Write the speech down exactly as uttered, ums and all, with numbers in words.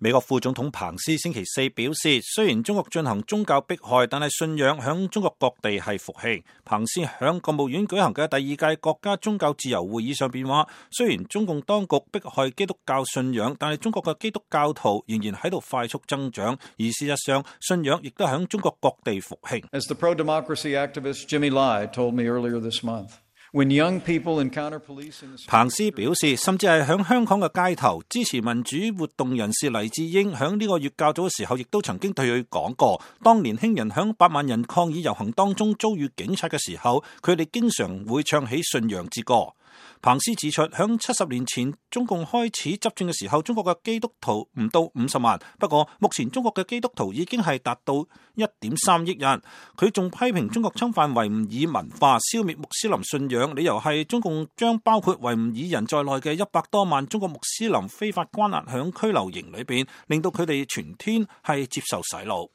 美國副總統彭斯星期四表示，雖然中國進行宗教迫害，但係信仰響中國各地係復興。彭斯響國務院舉行嘅第二屆國家宗教自由會議上邊話，雖然中共當局迫害基督教信仰，但係中國嘅基督教徒仍然喺度快速增長，而事實上信仰亦都響中國各地復興。 As the pro-democracy activist Jimmy Lai told me earlier this month, when young people encounter police in the street, 彭斯表示，甚至係響香港嘅街頭支持民主活動人士黎智英，響呢個月較早嘅時候，亦都曾經對佢講過，當年輕人響百萬人抗議遊行當中遭遇警察嘅時候，佢哋經常會唱起信仰之歌。彭斯指出，響七十年前中共開始執政嘅時候，中國嘅基督徒唔到五十萬，不過目前中國嘅基督徒已經係達到一點三億人。佢仲批評中國侵犯維吾爾文化，消滅穆斯林信仰，理由係中共將包括維吾爾人在內嘅一百多萬中國穆斯林非法關押響拘留營裏邊，令到佢哋全天係接受洗腦。